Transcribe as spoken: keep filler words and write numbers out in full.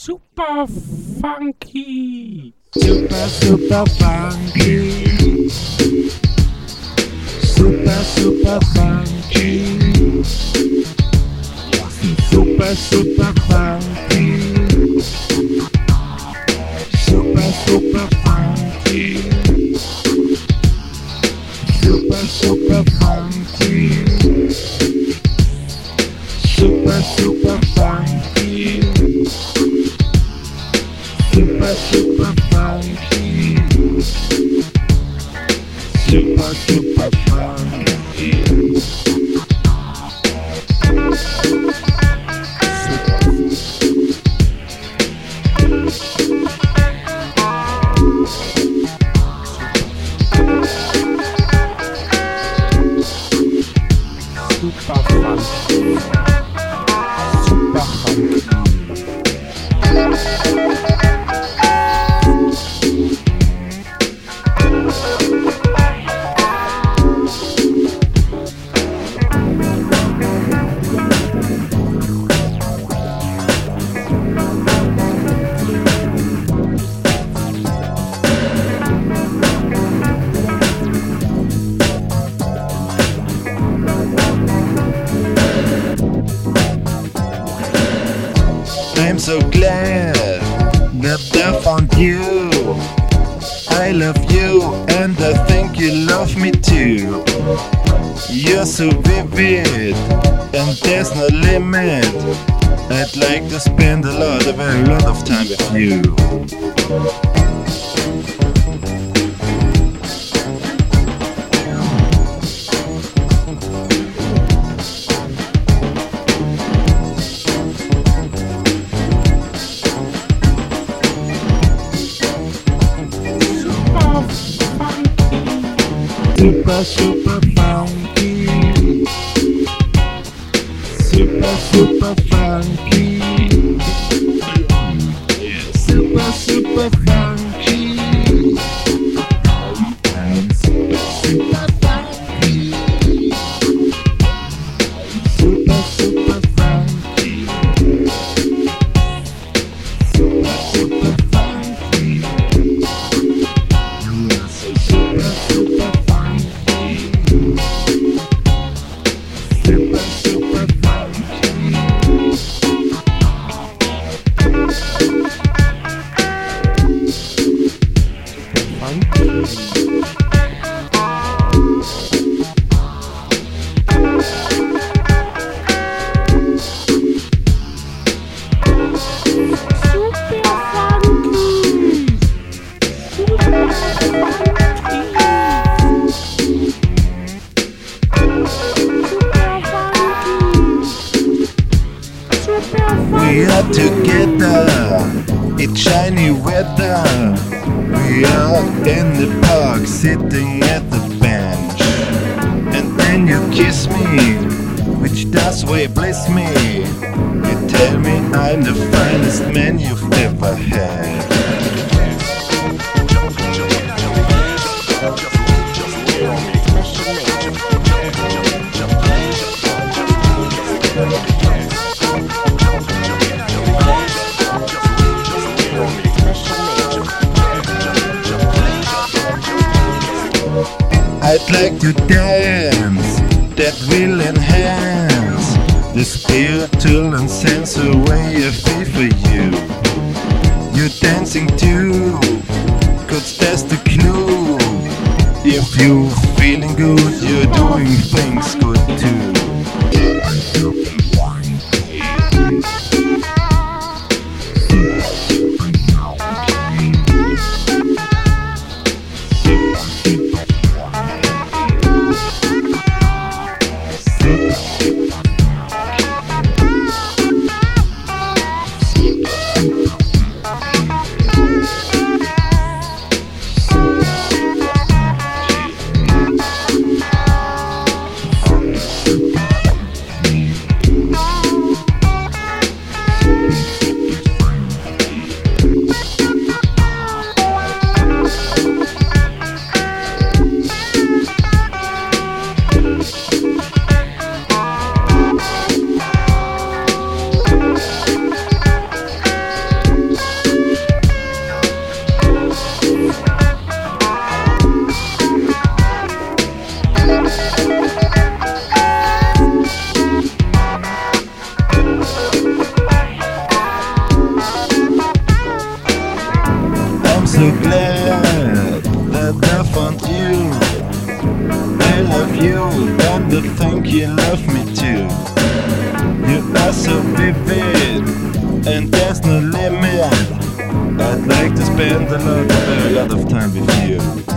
super funky. Super, super funky. Super, super funky. Super, super funky. Super, super funky. Super, super funky. Super, super funky. Super, super funky. Super, super funky. Super funky. Super funky. I'm so glad that I found you. I love you and I think you love me too. You're so vivid and there's no limit. I'd like to spend a lot, a very lot of time with you. Super, super funky. Super, super funky. Super, super funky. Super, super funky. Super, super funky. Super, super funky. You are so super, super funky. Super, super funky. We are together, it's shiny weather. We are in the park, sitting at the bench. And then you kiss me, which does way bliss me. You tell me I'm the finest man you've ever had. I'd like to dance, that will enhance the spiritual and sensual way I feel for you. You're dancing too, cause that's the clue. If you're feeling good, you're doing things good too. Super so glad that I found you. I love you and I think you love me too. You are so vivid and there's no limit. I'd like to spend a lot, a lot of time with you.